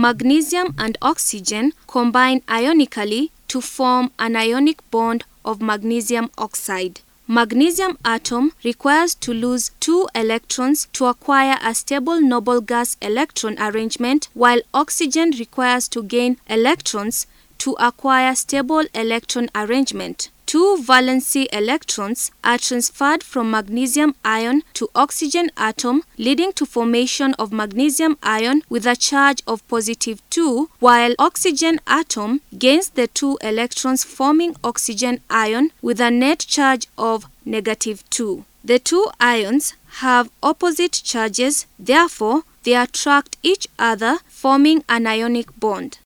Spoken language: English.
magnesium and oxygen combine ionically to form an ionic bond of magnesium oxide. Magnesium atom requires to lose 2 electrons to acquire a stable noble gas electron arrangement, while oxygen requires to gain electrons to acquire stable electron arrangement. 2 valency electrons are transferred from magnesium ion to oxygen atom, leading to formation of magnesium ion with a charge of +2, while oxygen atom gains the 2 electrons, forming oxygen ion with a net charge of -2. The 2 ions have opposite charges, therefore they attract each other, forming an ionic bond.